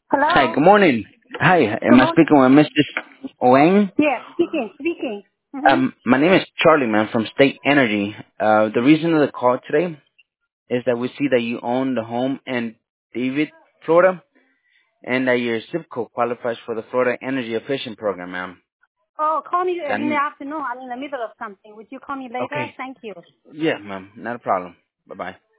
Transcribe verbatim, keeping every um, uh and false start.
Hi, Hello. good morning. Hi, Good am I morning. speaking with Mister Wang? Yes, speaking, speaking. Mhm. Um, my name is Charlie, man, from State Energy. Uh, the reason of the call today is that we see that you own the home in David, Florida, and that your zip code qualifies for the Florida Energy Efficient Program, ma'am. Oh, call me in the Then, afternoon. I'm in the middle of something. Would you call me later? okay, Thank you. yeah, ma'am, not a problem. Bye bye.